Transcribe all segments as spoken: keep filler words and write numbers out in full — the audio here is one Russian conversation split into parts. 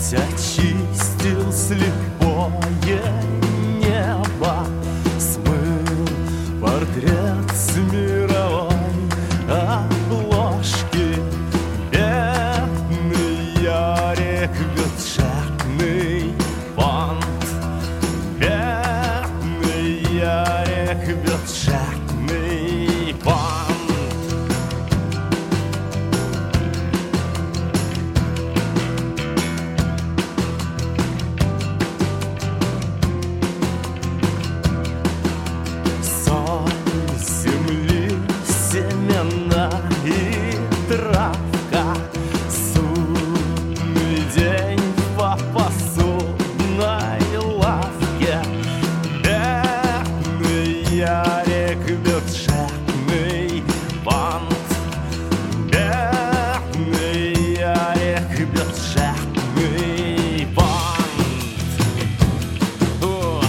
очистил слепое небо, смыл портрет с мировой обложки. Бедный Ярик, бюджетный фонд. Бедный Ярик, бюджетный фонд. Семена и травка, судный день по посудной лавке. Бедный Ярик, бюджетный фонд. Бедный Ярик, бюджетный фонд. О.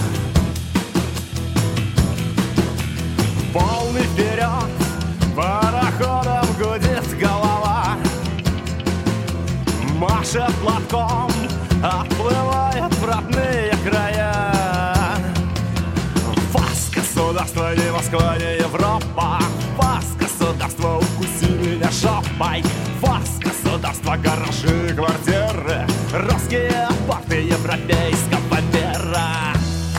Полный вперед, пароходом гудит голова, машет платком, отплывают в родные края. Фас, государство, не Москва, не Европа. Фас, государство, укуси меня жопой. Фас, государство, гаражи, квартиры, русские порты европейского мира.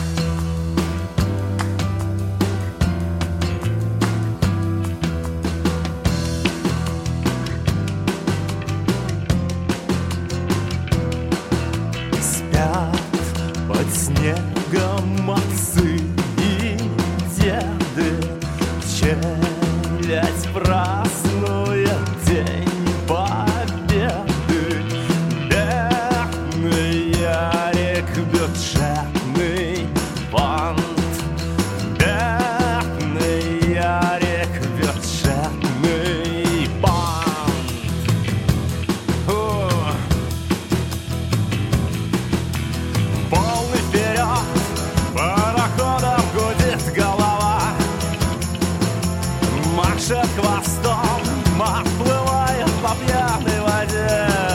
Под снегом отцы и деды, челядь празднует День Победы. Бедный Ярик, бюджетный фонд. Бедный Ярик, бюджетный фонд. О. Полный вперед, пароходом гудит голова, машет хвостом, отплывает по пьяной воде.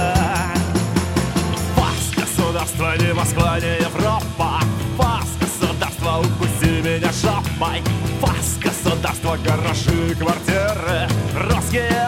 Фас, государство, не Москва, не Европа. Фас, государство, укуси меня жопой. Фас, государство, гаражи, квартиры, русские